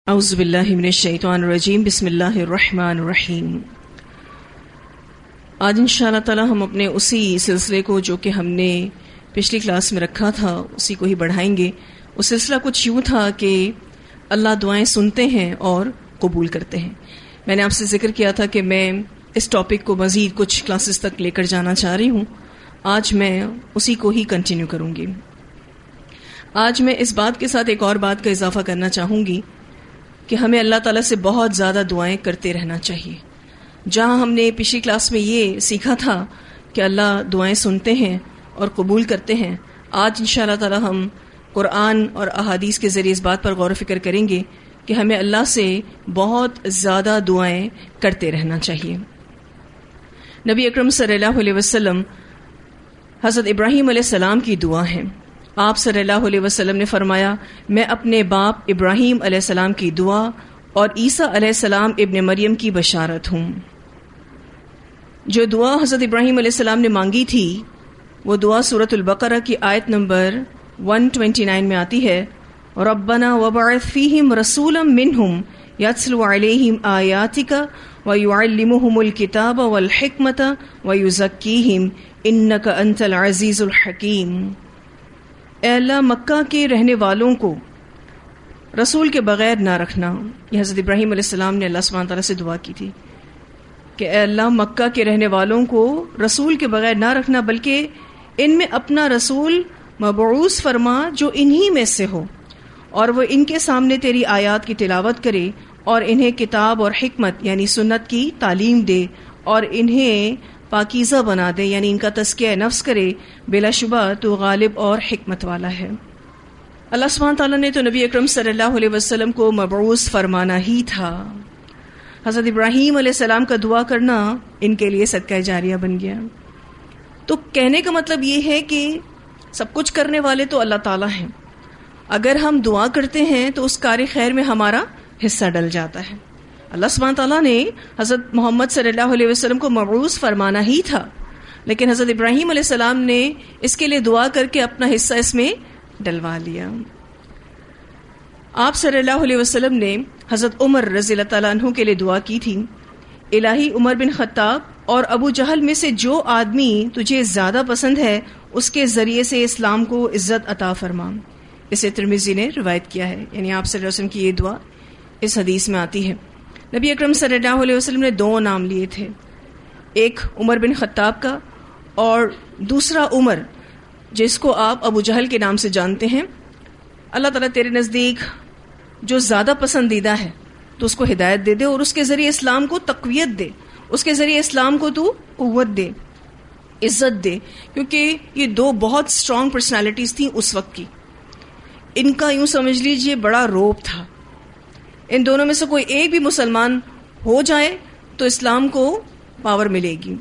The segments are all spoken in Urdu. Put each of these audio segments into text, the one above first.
اعوذ باللہ من الشیطان الرجیم بسم اللہ الرحمن الرحیم۔ آج انشاءاللہ تعالی ہم اپنے اسی سلسلے کو جو کہ ہم نے پچھلی کلاس میں رکھا تھا اسی کو ہی بڑھائیں گے۔ وہ سلسلہ کچھ یوں تھا کہ اللہ دعائیں سنتے ہیں اور قبول کرتے ہیں۔ میں نے آپ سے ذکر کیا تھا کہ میں اس ٹاپک کو مزید کچھ کلاسز تک لے کر جانا چاہ رہی ہوں۔ آج میں اسی کو ہی کنٹینیو کروں گی۔ آج میں اس بات کے ساتھ ایک اور بات کا اضافہ کرنا چاہوں گی کہ ہمیں اللہ تعالیٰ سے بہت زیادہ دعائیں کرتے رہنا چاہیے۔ جہاں ہم نے پچھلی کلاس میں یہ سیکھا تھا کہ اللہ دعائیں سنتے ہیں اور قبول کرتے ہیں، آج انشاءاللہ تعالیٰ ہم قرآن اور احادیث کے ذریعے اس بات پر غور و فکر کریں گے کہ ہمیں اللہ سے بہت زیادہ دعائیں کرتے رہنا چاہیے۔ نبی اکرم صلی اللہ علیہ وسلم حضرت ابراہیم علیہ السلام کی دعا ہیں۔ آپ صلی اللہ علیہ وسلم نے فرمایا، میں اپنے باپ ابراہیم علیہ السلام کی دعا اور عیسیٰ علیہ السلام ابن مریم کی بشارت ہوں۔ جو دعا حضرت ابراہیم علیہ السلام نے مانگی تھی وہ دعا سورۃ البقرہ کی آیت نمبر 129 میں آتی ہے، ربنا وبعث فیہم رسولا منہم یتلو علیہم آیاتک ویعلمہم الکتاب والحکمت ویزکیہم انک انت العزیز الحکیم۔ اے اللہ، مکہ کے رہنے والوں کو رسول کے بغیر نہ رکھنا۔ یہ حضرت ابراہیم علیہ السلام نے اللہ سبحانہ تعالیٰ سے دعا کی تھی کہ اے اللہ، مکہ کے رہنے والوں کو رسول کے بغیر نہ رکھنا، بلکہ ان میں اپنا رسول مبعوث فرما جو انہی میں سے ہو، اور وہ ان کے سامنے تیری آیات کی تلاوت کرے اور انہیں کتاب اور حکمت یعنی سنت کی تعلیم دے، اور انہیں پاکیزہ بنا دے یعنی ان کا تزکیہ نفس کرے۔ بلا شبہ تو غالب اور حکمت والا ہے۔ اللہ سبحانہ تعالیٰ نے تو نبی اکرم صلی اللہ علیہ وسلم کو مبعوث فرمانا ہی تھا۔ حضرت ابراہیم علیہ السلام کا دعا کرنا ان کے لیے صدقہ جاریہ بن گیا۔ تو کہنے کا مطلب یہ ہے کہ سب کچھ کرنے والے تو اللہ تعالیٰ ہیں، اگر ہم دعا کرتے ہیں تو اس کار خیر میں ہمارا حصہ ڈل جاتا ہے۔ اللہ سبحانہ تعالیٰ نے حضرت محمد صلی اللہ علیہ وسلم کو مبعوث فرمانا ہی تھا، لیکن حضرت ابراہیم علیہ السلام نے اس کے لیے دعا کر کے اپنا حصہ اس میں ڈلوا لیا۔ آپ صلی اللہ علیہ وسلم نے حضرت عمر رضی اللہ تعالیٰ عنہ کے لیے دعا کی تھی، الہی عمر بن خطاب اور ابو جہل میں سے جو آدمی تجھے زیادہ پسند ہے اس کے ذریعے سے اسلام کو عزت عطا فرما۔ اسے ترمذی نے روایت کیا ہے، یعنی آپ صلی اللہ علیہ وسلم کی یہ دعا اس حدیث میں آتی ہے۔ نبی اکرم صلی اللہ علیہ وسلم نے دو نام لیے تھے، ایک عمر بن خطاب کا اور دوسرا عمر جس کو آپ ابو جہل کے نام سے جانتے ہیں۔ اللہ تعالیٰ تیرے نزدیک جو زیادہ پسندیدہ ہے تو اس کو ہدایت دے دے اور اس کے ذریعے اسلام کو تقویت دے، اس کے ذریعے اسلام کو تو قوت دے، عزت دے، کیونکہ یہ دو بہت اسٹرانگ پرسنالٹیز تھیں اس وقت کی۔ ان کا یوں سمجھ لیجئے بڑا روب تھا۔ ان دونوں میں سے کوئی ایک بھی مسلمان ہو جائے تو اسلام کو پاور ملے گی۔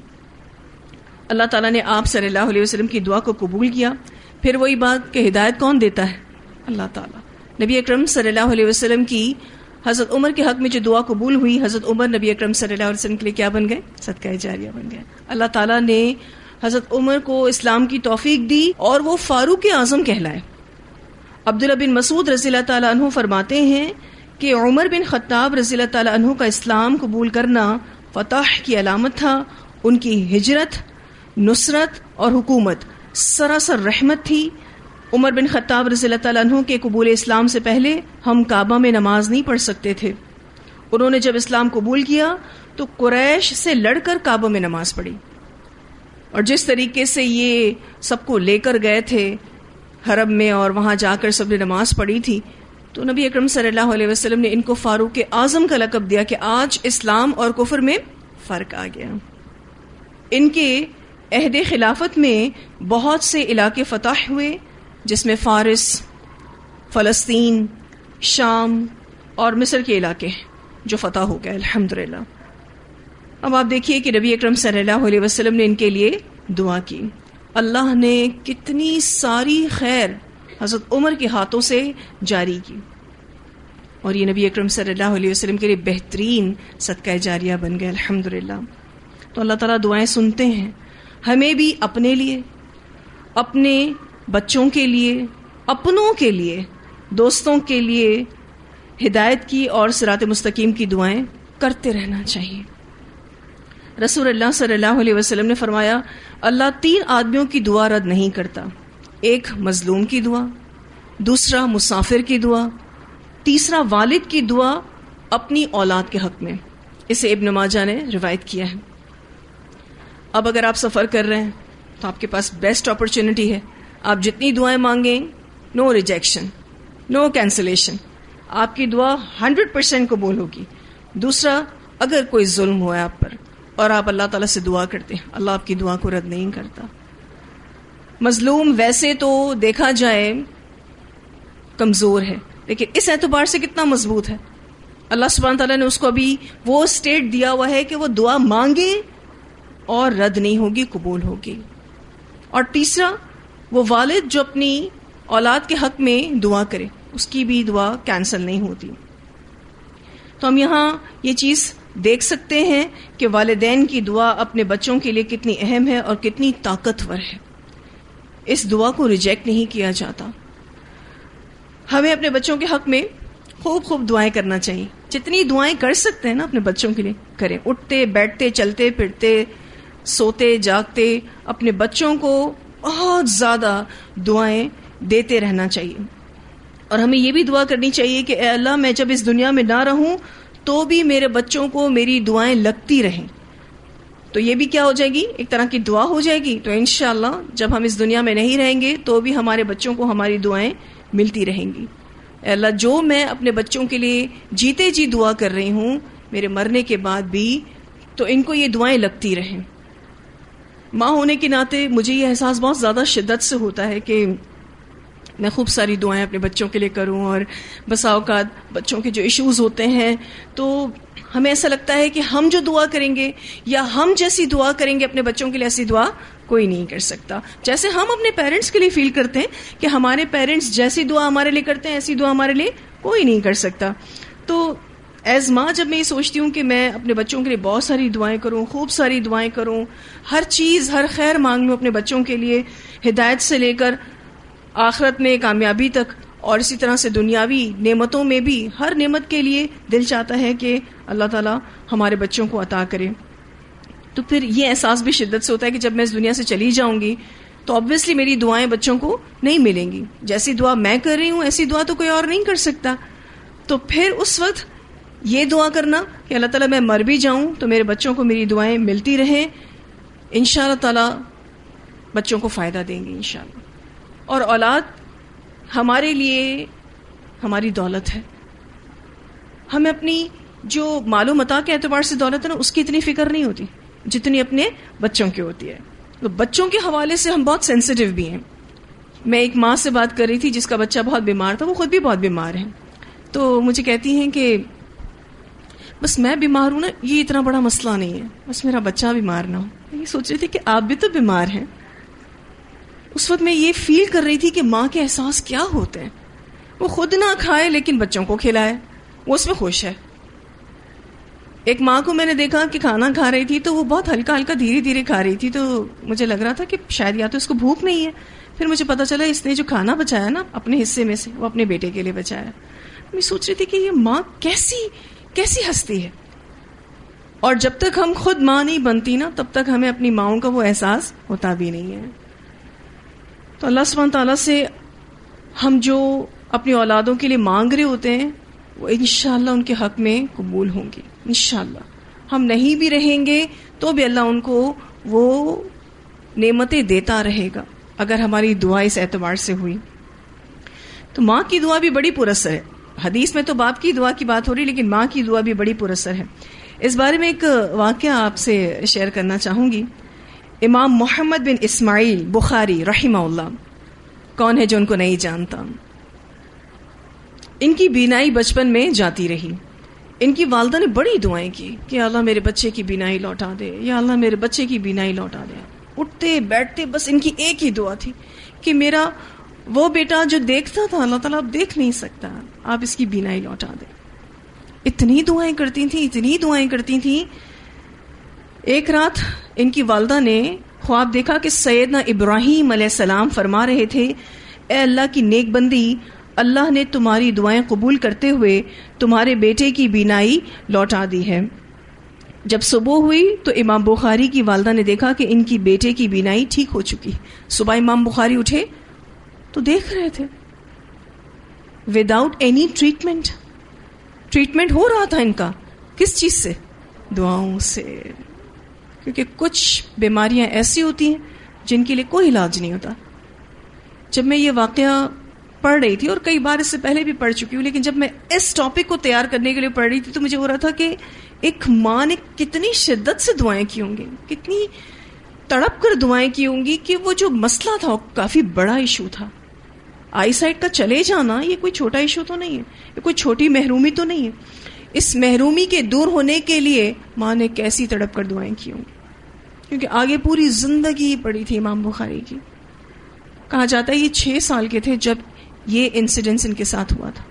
اللہ تعالیٰ نے آپ صلی اللہ علیہ وسلم کی دعا کو قبول کیا۔ پھر وہی بات کہ ہدایت کون دیتا ہے؟ اللہ تعالیٰ۔ نبی اکرم صلی اللہ علیہ وسلم کی حضرت عمر کے حق میں جو دعا قبول ہوئی، حضرت عمر نبی اکرم صلی اللہ علیہ وسلم کے لیے کیا بن گئے؟ صدقہ جاریہ بن گئے۔ اللہ تعالیٰ نے حضرت عمر کو اسلام کی توفیق دی اور وہ فاروق اعظم کہلائے۔ عبداللہ بن مسعود رضی اللہ تعالیٰ عنہ فرماتے ہیں کہ عمر بن خطاب رضی اللہ تعالیٰ عنہ کا اسلام قبول کرنا فتح کی علامت تھا۔ ان کی ہجرت، نصرت اور حکومت سراسر رحمت تھی۔ عمر بن خطاب رضی اللہ تعالیٰ عنہ کے قبول اسلام سے پہلے ہم کعبہ میں نماز نہیں پڑھ سکتے تھے۔ انہوں نے جب اسلام قبول کیا تو قریش سے لڑ کر کعبہ میں نماز پڑھی، اور جس طریقے سے یہ سب کو لے کر گئے تھے حرم میں اور وہاں جا کر سب نے نماز پڑھی تھی، تو نبی اکرم صلی اللہ علیہ وسلم نے ان کو فاروق اعظم کا لقب دیا کہ آج اسلام اور کفر میں فرق آ گیا۔ ان کے عہد خلافت میں بہت سے علاقے فتح ہوئے، جس میں فارس، فلسطین، شام اور مصر کے علاقے جو فتح ہو گئے الحمدللہ۔ اب آپ دیکھیے کہ نبی اکرم صلی اللہ علیہ وسلم نے ان کے لیے دعا کی۔ اللہ نے کتنی ساری خیر حضرت عمر کے ہاتھوں سے جاری کی، اور یہ نبی اکرم صلی اللہ علیہ وسلم کے لیے بہترین صدقہ جاریہ بن گئے الحمدللہ۔ تو اللہ تعالیٰ دعائیں سنتے ہیں، ہمیں بھی اپنے لیے، اپنے بچوں کے لیے، اپنوں کے لیے، دوستوں کے لیے، ہدایت کی اور صراط مستقیم کی دعائیں کرتے رہنا چاہیے. رسول اللہ صلی اللہ علیہ وسلم نے فرمایا اللہ 3 آدمیوں کی دعا رد نہیں کرتا. ایک مظلوم کی دعا، دوسرا مسافر کی دعا، تیسرا والد کی دعا اپنی اولاد کے حق میں. اسے ابن ماجہ نے روایت کیا ہے. اب اگر آپ سفر کر رہے ہیں تو آپ کے پاس بیسٹ اپرچونٹی ہے. آپ جتنی دعائیں مانگیں، نو ریجیکشن، نو کینسلیشن. آپ کی دعا 100% قبول ہوگی. دوسرا، اگر کوئی ظلم ہوا ہے آپ پر اور آپ اللہ تعالیٰ سے دعا کرتے ہیں، اللہ آپ کی دعا کو رد نہیں کرتا. مظلوم ویسے تو دیکھا جائے کمزور ہے، لیکن اس اعتبار سے کتنا مضبوط ہے. اللہ سبحانہ تعالیٰ نے اس کو ابھی وہ اسٹیٹ دیا ہوا ہے کہ وہ دعا مانگے اور رد نہیں ہوگی، قبول ہوگی. اور تیسرا، وہ والد جو اپنی اولاد کے حق میں دعا کرے، اس کی بھی دعا کینسل نہیں ہوتی. تو ہم یہاں یہ چیز دیکھ سکتے ہیں کہ والدین کی دعا اپنے بچوں کے لیے کتنی اہم ہے اور کتنی طاقتور ہے. اس دعا کو ریجیکٹ نہیں کیا جاتا. ہمیں اپنے بچوں کے حق میں خوب خوب دعائیں کرنا چاہیے. جتنی دعائیں کر سکتے ہیں نا اپنے بچوں کے لیے کریں. اٹھتے بیٹھتے چلتے پھرتے سوتے جاگتے اپنے بچوں کو بہت زیادہ دعائیں دیتے رہنا چاہیے. اور ہمیں یہ بھی دعا کرنی چاہیے کہ اے اللہ میں جب اس دنیا میں نہ رہوں تو بھی میرے بچوں کو میری دعائیں لگتی رہیں. تو یہ بھی کیا ہو جائے گی، ایک طرح کی دعا ہو جائے گی. تو انشاءاللہ جب ہم اس دنیا میں نہیں رہیں گے تو بھی ہمارے بچوں کو ہماری دعائیں ملتی رہیں گی. اے اللہ جو میں اپنے بچوں کے لیے جیتے جی دعا کر رہی ہوں میرے مرنے کے بعد بھی، تو ان کو یہ دعائیں لگتی رہیں. ماں ہونے کے ناطے مجھے یہ احساس بہت زیادہ شدت سے ہوتا ہے کہ میں خوب ساری دعائیں اپنے بچوں کے لیے کروں. اور بسا اوقات بچوں کے جو ایشوز ہوتے ہیں تو ہمیں ایسا لگتا ہے کہ ہم جو دعا کریں گے یا ہم جیسی دعا کریں گے اپنے بچوں کے لیے، ایسی دعا کوئی نہیں کر سکتا. جیسے ہم اپنے پیرنٹس کے لیے فیل کرتے ہیں کہ ہمارے پیرنٹس جیسی دعا ہمارے لیے کرتے ہیں ایسی دعا ہمارے لیے کوئی نہیں کر سکتا. تو ایز ماں جب میں یہ سوچتی ہوں کہ میں اپنے بچوں کے لیے بہت ساری دعائیں کروں، خوب ساری دعائیں کروں، ہر چیز ہر خیر مانگ لوں اپنے بچوں کے لیے، ہدایت سے لے کر آخرت میں کامیابی تک، اور اسی طرح سے دنیاوی نعمتوں میں بھی ہر نعمت کے لیے دل چاہتا ہے کہ اللہ تعالیٰ ہمارے بچوں کو عطا کرے. تو پھر یہ احساس بھی شدت سے ہوتا ہے کہ جب میں اس دنیا سے چلی جاؤں گی تو obviously میری دعائیں بچوں کو نہیں ملیں گی. جیسی دعا میں کر رہی ہوں ایسی دعا تو کوئی اور نہیں کر سکتا. تو پھر اس وقت یہ دعا کرنا کہ اللہ تعالیٰ میں مر بھی جاؤں تو میرے بچوں کو میری دعائیں ملتی رہیں، انشاءاللہ تعالیٰ بچوں کو فائدہ دیں گے انشاءاللہ. اور اولاد ہمارے لیے ہماری دولت ہے. ہمیں اپنی جو مال و متاع کے اعتبار سے دولت ہے نا، اس کی اتنی فکر نہیں ہوتی جتنی اپنے بچوں کی ہوتی ہے. تو بچوں کے حوالے سے ہم بہت سینسیٹیو بھی ہیں. میں ایک ماں سے بات کر رہی تھی جس کا بچہ بہت بیمار تھا، وہ خود بھی بہت بیمار ہے. تو مجھے کہتی ہیں کہ بس میں بیمار ہوں نا، یہ اتنا بڑا مسئلہ نہیں ہے، بس میرا بچہ بیمار نہ ہو. یہ سوچ رہی تھی کہ آپ بھی تو بیمار ہیں. اس وقت میں یہ فیل کر رہی تھی کہ ماں کے احساس کیا ہوتے ہیں. وہ خود نہ کھائے لیکن بچوں کو کھلائے، وہ اس میں خوش ہے. ایک ماں کو میں نے دیکھا کہ کھانا کھا رہی تھی تو وہ بہت ہلکا ہلکا دھیرے دھیرے کھا رہی تھی. تو مجھے لگ رہا تھا کہ شاید یا تو اس کو بھوک نہیں ہے. پھر مجھے پتا چلا اس نے جو کھانا بچایا نا اپنے حصے میں سے، وہ اپنے بیٹے کے لیے بچایا. میں سوچ رہی تھی کہ یہ ماں کیسی ہستی ہے. اور جب تک ہم خود ماں نہیں بنتی نا تب تک ہمیں اپنی ماؤں کا وہ احساس ہوتا بھی نہیں ہے. تو اللہ سبحانہ تعالیٰ سے ہم جو اپنی اولادوں کے لیے مانگ رہے ہوتے ہیں وہ انشاءاللہ ان کے حق میں قبول ہوں گے. انشاءاللہ ہم نہیں بھی رہیں گے تو بھی اللہ ان کو وہ نعمتیں دیتا رہے گا اگر ہماری دعا اس اعتبار سے ہوئی. تو ماں کی دعا بھی بڑی پر اثر ہے. حدیث میں تو باپ کی دعا کی بات ہو رہی لیکن ماں کی دعا بھی بڑی پر اثر ہے. اس بارے میں ایک واقعہ آپ سے شیئر کرنا چاہوں گی. امام محمد بن اسماعیل بخاری رحمہ اللہ، کون ہے جو ان کو نہیں جانتا. ان کی بینائی بچپن میں جاتی رہی. ان کی والدہ نے بڑی دعائیں کی کہ اللہ میرے بچے کی بینائی لوٹا دے، یا اللہ میرے بچے کی بینائی لوٹا دے. اٹھتے بیٹھتے بس ان کی ایک ہی دعا تھی کہ میرا وہ بیٹا جو دیکھتا تھا اللہ تعالیٰ اب دیکھ نہیں سکتا، آپ اس کی بینائی لوٹا دیں. اتنی دعائیں کرتی تھیں. ایک رات ان کی والدہ نے خواب دیکھا کہ سیدنا ابراہیم علیہ السلام فرما رہے تھے، اے اللہ کی نیک بندی، اللہ نے تمہاری دعائیں قبول کرتے ہوئے تمہارے بیٹے کی بینائی لوٹا دی ہے۔ جب صبح ہوئی تو امام بخاری کی والدہ نے دیکھا کہ ان کی بیٹے کی بینائی ٹھیک ہو چکی۔ صبح امام بخاری اٹھے تو دیکھ رہے تھے وداؤٹ اینی ٹریٹمنٹ ہو رہا تھا ان کا۔ کس چیز سے؟ دعاؤں سے، کیونکہ کچھ بیماریاں ایسی ہوتی ہیں جن کے لیے کوئی علاج نہیں ہوتا۔ جب میں یہ واقعہ پڑھ رہی تھی، اور کئی بار اس سے پہلے بھی پڑھ چکی ہوں، لیکن جب میں اس ٹاپک کو تیار کرنے کے لیے پڑھ رہی تھی تو مجھے ہو رہا تھا کہ ایک ماں نے کتنی شدت سے دعائیں کی ہوں گی، کتنی تڑپ کر دعائیں کی ہوں گی کہ وہ جو مسئلہ تھا وہ کافی بڑا ایشو تھا۔ آئی سائٹ کا چلے جانا یہ کوئی چھوٹا ایشو تو نہیں ہے، یہ کوئی چھوٹی محرومی تو نہیں ہے۔ اس محرومی کے دور ہونے کے لیے ماں نے کیسی تڑپ کر دعائیں کی ہوں گی، کیونکہ آگے پوری زندگی پڑی تھی امام بخاری کی۔ کہا جاتا ہے یہ 6 سال کے تھے جب یہ انسیڈنس ان کے ساتھ ہوا تھا۔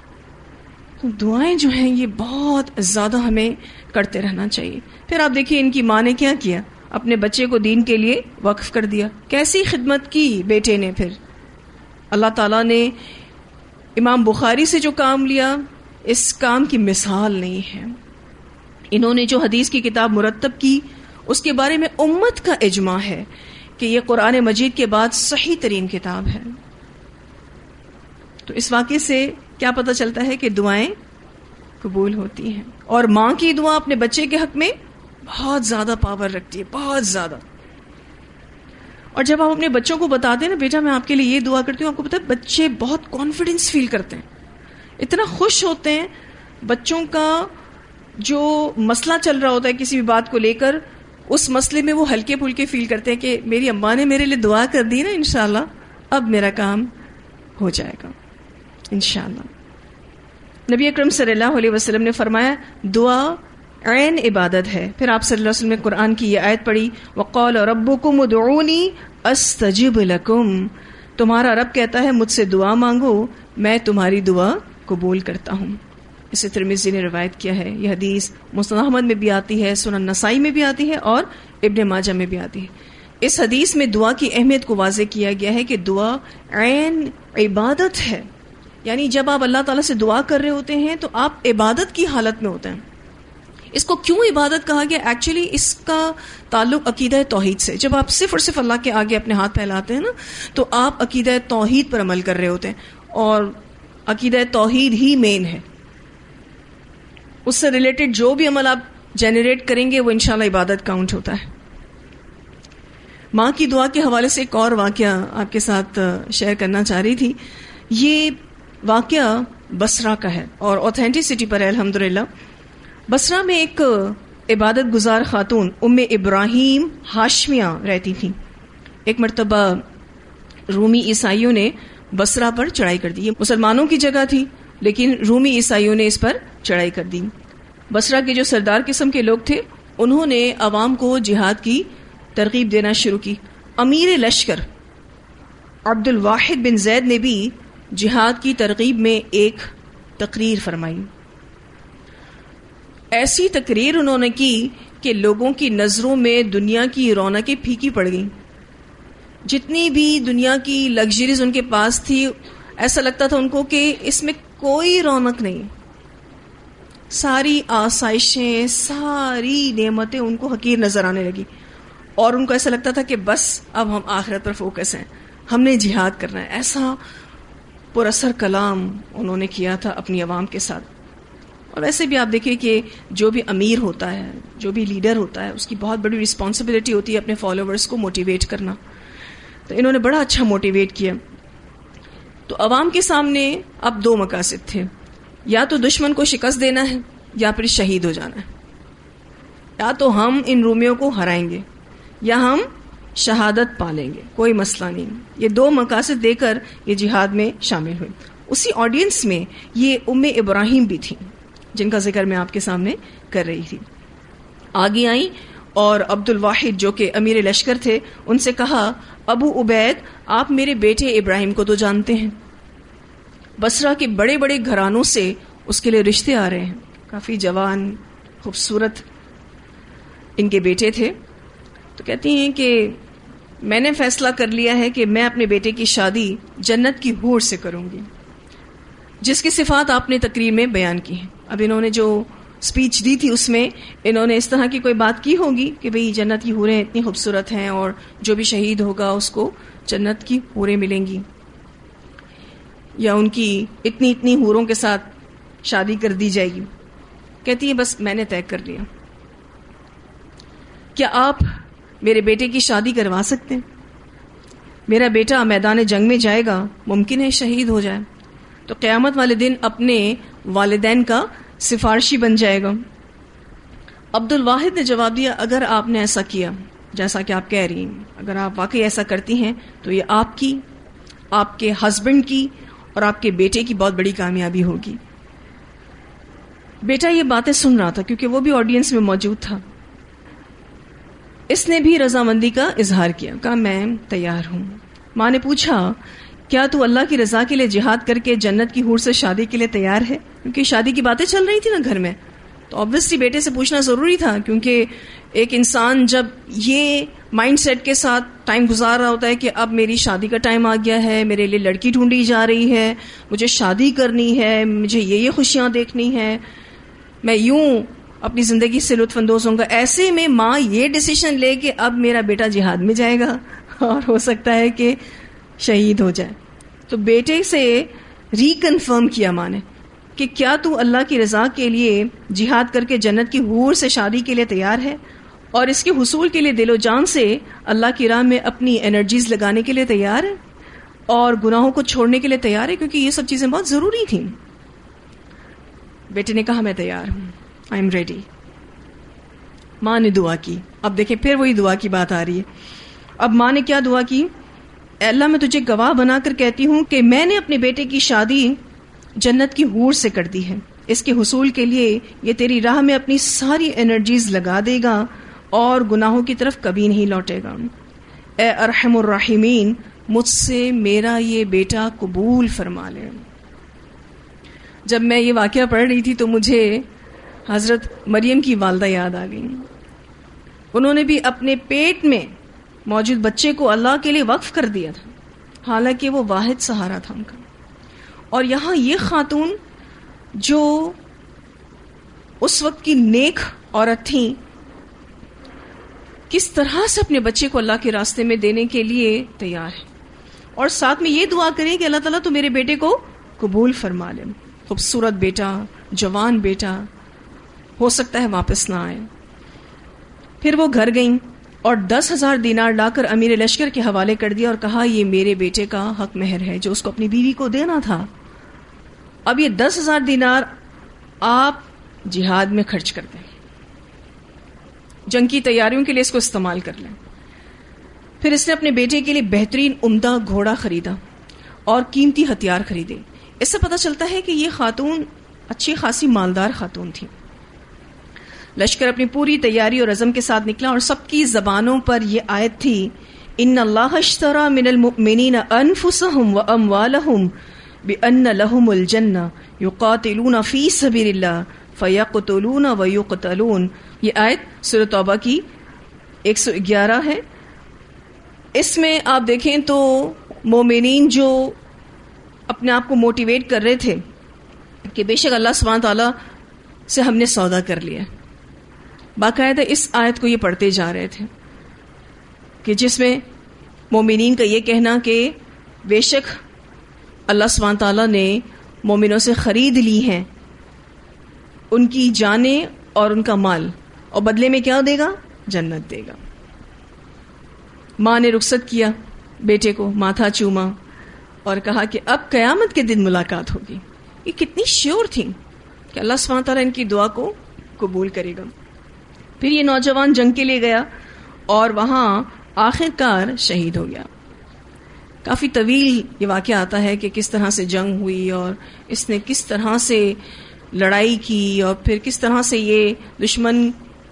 تو دعائیں جو ہیں یہ بہت زیادہ ہمیں کرتے رہنا چاہیے۔ پھر آپ دیکھیے ان کی ماں نے کیا کیا، اپنے بچے کو دین کے لیے وقف کر دیا۔ کیسی خدمت کی بیٹے نے۔ پھر اللہ تعالیٰ نے امام بخاری سے جو کام لیا، اس کام کی مثال نہیں ہے۔ انہوں نے جو حدیث کی کتاب مرتب کی، اس کے بارے میں امت کا اجماع ہے کہ یہ قرآن مجید کے بعد صحیح ترین کتاب ہے۔ تو اس واقعے سے کیا پتہ چلتا ہے کہ دعائیں قبول ہوتی ہیں، اور ماں کی دعا اپنے بچے کے حق میں بہت زیادہ پاور رکھتی ہے، بہت زیادہ۔ اور جب آپ اپنے بچوں کو بتاتے ہیں نا، بیٹا میں آپ کے لیے یہ دعا کرتی ہوں، آپ کو پتہ ہے بچے بہت کانفیڈنس فیل کرتے ہیں، اتنا خوش ہوتے ہیں۔ بچوں کا جو مسئلہ چل رہا ہوتا ہے کسی بھی بات کو لے کر، اس مسئلے میں وہ ہلکے پھلکے فیل کرتے ہیں کہ میری اماں نے میرے لیے دعا کر دی نا، انشاءاللہ اب میرا کام ہو جائے گا انشاءاللہ۔ نبی اکرم صلی اللہ علیہ وسلم نے فرمایا دعا عین عبادت ہے۔ پھر آپ صلی اللہ علیہ وسلم نے قرآن کی یہ آیت پڑھی، وَقَالَ رَبُّكُمُ ادْعُونِي أَسْتَجِبْ لَكُمْ، تمہارا رب کہتا ہے مجھ سے دعا مانگو، میں تمہاری دعا قبول کرتا ہوں۔ اسے ترمذی نے روایت کیا ہے۔ یہ حدیث مسند احمد میں بھی آتی ہے، سنن نسائی میں بھی آتی ہے، اور ابن ماجہ میں بھی آتی ہے۔ اس حدیث میں دعا کی اہمیت کو واضح کیا گیا ہے کہ دعا عین عبادت ہے، یعنی جب آپ اللہ تعالیٰ سے دعا کر رہے ہوتے ہیں تو آپ عبادت کی حالت میں ہوتے ہیں۔ اس کو کیوں عبادت کہا گیا؟ ایکچولی اس کا تعلق عقیدہ توحید سے۔ جب آپ صرف اور صرف اللہ کے آگے اپنے ہاتھ پھیلاتے ہیں نا، تو آپ عقیدہ توحید پر عمل کر رہے ہوتے ہیں، اور عقیدہ توحید ہی مین ہے۔ اس سے ریلیٹڈ جو بھی عمل آپ جنریٹ کریں گے وہ انشاءاللہ عبادت کاؤنٹ ہوتا ہے۔ ماں کی دعا کے حوالے سے ایک اور واقعہ آپ کے ساتھ شیئر کرنا چاہ رہی تھی۔ یہ واقعہ بصرہ کا ہے اور اوتھینٹسٹی پر ہے الحمدللہ۔ بصرہ میں ایک عبادت گزار خاتون ام ابراہیم ہاشمیہ رہتی تھیں۔ ایک مرتبہ رومی عیسائیوں نے بصرہ پر چڑھائی کر دی۔ یہ مسلمانوں کی جگہ تھی لیکن رومی عیسائیوں نے اس پر چڑھائی کر دی۔ بصرہ کے جو سردار قسم کے لوگ تھے انہوں نے عوام کو جہاد کی ترغیب دینا شروع کی۔ امیر لشکر عبد الواحد بن زید نے بھی جہاد کی ترغیب میں ایک تقریر فرمائی۔ ایسی تقریر انہوں نے کی کہ لوگوں کی نظروں میں دنیا کی رونقیں پھیکی پڑ گئیں۔ جتنی بھی دنیا کی لگژریز ان کے پاس تھی، ایسا لگتا تھا ان کو کہ اس میں کوئی رونق نہیں۔ ساری آسائشیں، ساری نعمتیں ان کو حقیر نظر آنے لگی، اور ان کو ایسا لگتا تھا کہ بس اب ہم آخرت پر فوکس ہیں، ہم نے جہاد کرنا ہے۔ ایسا پر اثر کلام انہوں نے کیا تھا اپنی عوام کے ساتھ۔ اور ویسے بھی آپ دیکھیں کہ جو بھی امیر ہوتا ہے، جو بھی لیڈر ہوتا ہے، اس کی بہت بڑی رسپانسبلٹی ہوتی ہے اپنے فالوورز کو موٹیویٹ کرنا۔ تو انہوں نے بڑا اچھا موٹیویٹ کیا۔ تو عوام کے سامنے اب 2 مقاصد تھے، یا تو دشمن کو شکست دینا ہے یا پھر شہید ہو جانا ہے۔ یا تو ہم ان رومیوں کو ہرائیں گے یا ہم شہادت پالیں گے، کوئی مسئلہ نہیں۔ یہ 2 مقاصد دے کر یہ جہاد میں شامل ہوئے۔ اسی آڈینس میں یہ ام ابراہیم بھی تھیں جن کا ذکر میں آپ کے سامنے کر رہی تھی۔ آگے آئیں اور عبد الواحد جو کہ امیر لشکر تھے ان سے کہا، ابو عبید آپ میرے بیٹے ابراہیم کو تو جانتے ہیں، بصرہ کے بڑے بڑے گھرانوں سے اس کے لیے رشتے آ رہے ہیں، کافی جوان خوبصورت ان کے بیٹے تھے۔ تو کہتی ہیں کہ میں نے فیصلہ کر لیا ہے کہ میں اپنے بیٹے کی شادی جنت کی حور سے کروں گی۔ جس کی صفات آپ نے تقریر میں بیان کی ہیں. اب انہوں نے جو اسپیچ دی تھی اس میں انہوں نے اس طرح کی کوئی بات کی ہوگی کہ بھئی جنت کی حوریں اتنی خوبصورت ہیں اور جو بھی شہید ہوگا اس کو جنت کی حوریں ملیں گی، یا ان کی اتنی حوروں کے ساتھ شادی کر دی جائے گی. کہتی ہے بس میں نے طے کر لیا. کیا آپ میرے بیٹے کی شادی کروا سکتے ہیں؟ میرا بیٹا میدان جنگ میں جائے گا، ممکن ہے شہید ہو جائے، تو قیامت والے دن اپنے والدین کا سفارشی بن جائے گا. عبد الواحد نے جواب دیا اگر آپ نے ایسا کیا جیسا کہ آپ کہہ رہی ہیں، اگر آپ واقعی ایسا کرتی ہیں تو یہ آپ کی، آپ کے ہسبینڈ کی اور آپ کے بیٹے کی بہت بڑی کامیابی ہوگی. بیٹا یہ باتیں سن رہا تھا کیونکہ وہ بھی آڈینس میں موجود تھا. اس نے بھی رضامندی کا اظہار کیا، کہا میں تیار ہوں. ماں نے پوچھا کیا تو اللہ کی رضا کے لیے جہاد کر کے جنت کی حور سے شادی کے لیے تیار ہے؟ کیونکہ شادی کی باتیں چل رہی تھی نا گھر میں، تو obviously بیٹے سے پوچھنا ضروری تھا، کیونکہ ایک انسان جب یہ مائنڈ سیٹ کے ساتھ ٹائم گزار رہا ہوتا ہے کہ اب میری شادی کا ٹائم آ گیا ہے، میرے لیے لڑکی ڈھونڈی جا رہی ہے، مجھے شادی کرنی ہے، مجھے یہ خوشیاں دیکھنی ہے، میں یوں اپنی زندگی سے لطف اندوز ہوں گا، ایسے میں ماں یہ ڈیسیشن لے کہ اب میرا بیٹا جہاد میں جائے گا اور ہو سکتا ہے کہ شہید ہو جائے. تو بیٹے سے ریکنفرم کیا ماں نے کہ کیا تو اللہ کی رضا کے لیے جہاد کر کے جنت کی حور سے شادی کے لیے تیار ہے، اور اس کے حصول کے لیے دل و جان سے اللہ کی راہ میں اپنی انرجیز لگانے کے لیے تیار ہے اور گناہوں کو چھوڑنے کے لیے تیار ہے، کیونکہ یہ سب چیزیں بہت ضروری تھیں. بیٹے نے کہا میں تیار ہوں، آئی ایم ریڈی. ماں نے دعا کی. اب دیکھیں پھر وہی دعا کی بات آ رہی ہے. اب ماں نے کیا دعا کی؟ اے اللہ میں تجھے گواہ بنا کر کہتی ہوں کہ میں نے اپنے بیٹے کی شادی جنت کی حور سے کر دی ہے. اس کے حصول کے لیے یہ تیری راہ میں اپنی ساری انرجیز لگا دے گا اور گناہوں کی طرف کبھی نہیں لوٹے گا. اے ارحم الراحمین مجھ سے میرا یہ بیٹا قبول فرما لے. جب میں یہ واقعہ پڑھ رہی تھی تو مجھے حضرت مریم کی والدہ یاد آ گئی. انہوں نے بھی اپنے پیٹ میں موجود بچے کو اللہ کے لیے وقف کر دیا تھا، حالانکہ وہ واحد سہارا تھا ان کا. اور یہاں یہ خاتون جو اس وقت کی نیک عورت تھیں، کس طرح سے اپنے بچے کو اللہ کے راستے میں دینے کے لیے تیار ہے، اور ساتھ میں یہ دعا کریں کہ اللہ تعالیٰ تو میرے بیٹے کو قبول فرما لے. خوبصورت بیٹا، جوان بیٹا، ہو سکتا ہے واپس نہ آئے. پھر وہ گھر گئیں اور 10,000 دینار لا کر امیر لشکر کے حوالے کر دیا اور کہا یہ میرے بیٹے کا حق مہر ہے جو اس کو اپنی بیوی کو دینا تھا. اب یہ 10,000 دینار آپ جہاد میں خرچ کر دیں، جنگ کی تیاریوں کے لیے اس کو استعمال کر لیں. پھر اس نے اپنے بیٹے کے لیے بہترین عمدہ گھوڑا خریدا اور قیمتی ہتھیار خریدے. اس سے پتہ چلتا ہے کہ یہ خاتون اچھی خاصی مالدار خاتون تھی. لشکر اپنی پوری تیاری اور عزم کے ساتھ نکلا اور سب کی زبانوں پر یہ آیت تھی ان اللہ اشترى من المؤمنین انفسهم واموالهم بان لهم الجنہ یقاتلون فی سبیل اللہ فیقتلون ویقتلون. یہ آیت سورۃ توبہ کی 111 ہے. اس میں آپ دیکھیں تو مومنین جو اپنے آپ کو موٹیویٹ کر رہے تھے کہ بے شک اللہ سبحانہ تعالیٰ سے ہم نے سودا کر لیا، باقاعدہ اس آیت کو یہ پڑھتے جا رہے تھے کہ جس میں مومنین کا یہ کہنا کہ بے شک اللہ سبحانہ تعالیٰ نے مومنوں سے خرید لی ہیں ان کی جانیں اور ان کا مال، اور بدلے میں کیا دے گا؟ جنت دے گا. ماں نے رخصت کیا بیٹے کو، ماتھا چوما اور کہا کہ اب قیامت کے دن ملاقات ہوگی. یہ کتنی شیور تھی کہ اللہ سبحانہ تعالیٰ ان کی دعا کو قبول کرے گا. پھر یہ نوجوان جنگ کے لیے گیا اور وہاں آخر کار شہید ہو گیا. کافی طویل یہ واقعہ آتا ہے کہ کس طرح سے جنگ ہوئی اور اس نے کس طرح سے لڑائی کی اور پھر کس طرح سے یہ دشمن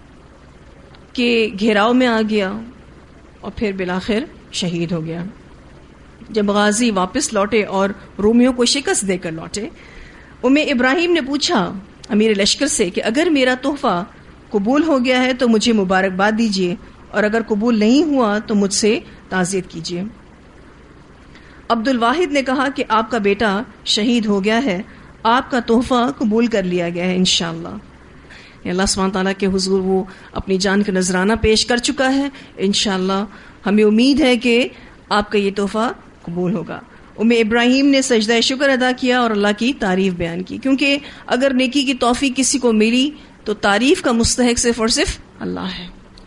کے گھیراؤ میں آ گیا اور پھر بالآخر شہید ہو گیا. جب غازی واپس لوٹے اور رومیوں کو شکست دے کر لوٹے، ابراہیم نے پوچھا امیر لشکر سے کہ اگر میرا تحفہ قبول ہو گیا ہے تو مجھے مبارکباد دیجیے، اور اگر قبول نہیں ہوا تو مجھ سے تعزیت کیجیے. عبد الواحد نے کہا کہ آپ کا بیٹا شہید ہو گیا ہے آپ کا تحفہ قبول کر لیا گیا ہے انشاءاللہ. اللہ سبحانہ تعالیٰ کے حضور وہ اپنی جان کا نذرانہ پیش کر چکا ہے. انشاءاللہ ہمیں امید ہے کہ آپ کا یہ تحفہ قبول ہوگا. ابراہیم نے سجدہ شکر ادا کیا اور اللہ کی تعریف بیان کی، کیونکہ اگر نیکی کی توفیق کسی کو ملی تو تعریف کا مستحق صرف اور صرف اللہ ہے.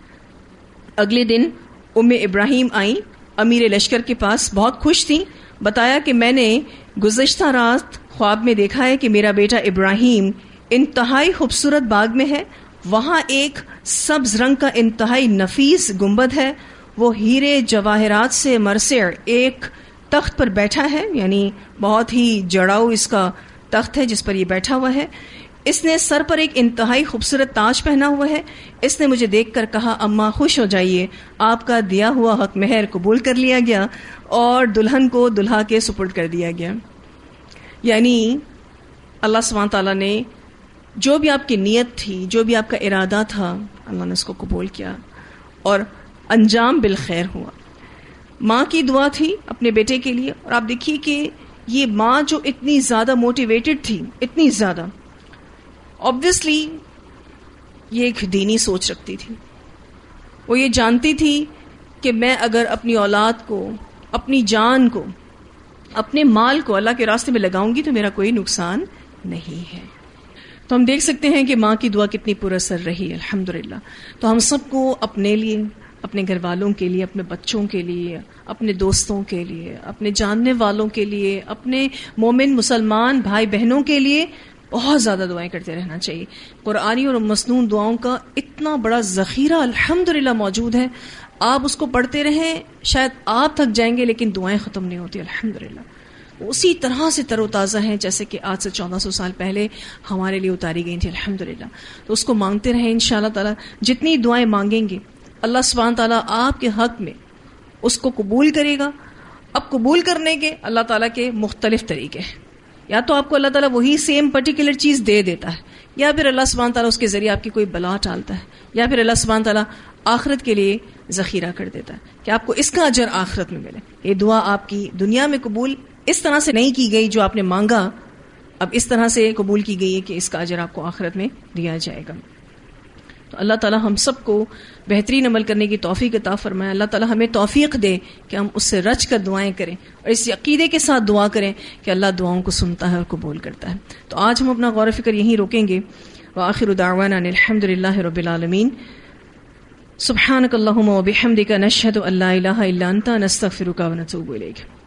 اگلے دن ابراہیم آئیں امیر لشکر کے پاس، بہت خوش تھیں. بتایا کہ میں نے گزشتہ رات خواب میں دیکھا ہے کہ میرا بیٹا ابراہیم انتہائی خوبصورت باغ میں ہے، وہاں ایک سبز رنگ کا انتہائی نفیس گنبد ہے، وہ ہیرے جواہرات سے مرصع ایک تخت پر بیٹھا ہے، یعنی بہت ہی جڑاؤ اس کا تخت ہے جس پر یہ بیٹھا ہوا ہے. اس نے سر پر ایک انتہائی خوبصورت تاج پہنا ہوا ہے. اس نے مجھے دیکھ کر کہا اماں خوش ہو جائیے، آپ کا دیا ہوا حق مہر قبول کر لیا گیا اور دلہن کو دلہا کے سپرد کر دیا گیا. یعنی اللہ سبحانہ تعالیٰ نے جو بھی آپ کی نیت تھی، جو بھی آپ کا ارادہ تھا، اللہ نے اس کو قبول کیا اور انجام بالخیر ہوا. ماں کی دعا تھی اپنے بیٹے کے لیے، اور آپ دیکھیے کہ یہ ماں جو اتنی زیادہ موٹیویٹڈ تھی، اتنی زیادہ، obviously یہ ایک دینی سوچ رکھتی تھی. وہ یہ جانتی تھی کہ میں اگر اپنی اولاد کو، اپنی جان کو، اپنے مال کو اللہ کے راستے میں لگاؤں گی تو میرا کوئی نقصان نہیں ہے. تو ہم دیکھ سکتے ہیں کہ ماں کی دعا کتنی پر اثر رہی الحمدللہ. تو ہم سب کو اپنے لیے، اپنے گھر والوں کے لیے، اپنے بچوں کے لیے، اپنے دوستوں کے لیے، اپنے جاننے والوں کے لیے، اپنے مومن مسلمان بھائی بہنوں کے لیے بہت زیادہ دعائیں کرتے رہنا چاہیے. قرآنی اور مسنون دعاؤں کا اتنا بڑا ذخیرہ الحمدللہ موجود ہے، آپ اس کو پڑھتے رہیں، شاید آپ تھک جائیں گے لیکن دعائیں ختم نہیں ہوتی الحمدللہ. اسی طرح سے تر و تازہ ہیں جیسے کہ آج سے 1400 سال پہلے ہمارے لیے اتاری گئی تھی الحمدللہ. تو اس کو مانگتے رہیں انشاءاللہ تعالی. جتنی دعائیں مانگیں گے اللہ سبحانہ تعالیٰ آپ کے حق میں اس کو قبول کرے گا. اب قبول کرنے کے اللہ تعالیٰ کے مختلف طریقے ہیں. یا تو آپ کو اللہ تعالیٰ وہی سیم پرٹیکولر چیز دے دیتا ہے، یا پھر اللہ سبحانہ تعالیٰ اس کے ذریعے آپ کی کوئی بلا ٹالتا ہے، یا پھر اللہ سبحانہ تعالیٰ آخرت کے لیے ذخیرہ کر دیتا ہے کہ آپ کو اس کا اجر آخرت میں ملے. یہ دعا آپ کی دنیا میں قبول اس طرح سے نہیں کی گئی جو آپ نے مانگا، اب اس طرح سے قبول کی گئی ہے کہ اس کا اجر آپ کو آخرت میں دیا جائے گا. تو اللہ تعالیٰ ہم سب کو بہترین عمل کرنے کی توفیق عطا فرمائے. اللہ تعالیٰ ہمیں توفیق دے کہ ہم اس سے رچ کر دعائیں کریں اور اس عقیدے کے ساتھ دعا کریں کہ اللہ دعاؤں کو سنتا ہے اور قبول کرتا ہے. تو آج ہم اپنا غور و فکر یہیں روکیں گے. وآخر دعوانا ان الحمد للہ رب العالمین. سبحانک اللہم و بحمدک نشہد ان لا الہ الا انت نستغفرک و نتوب الیک.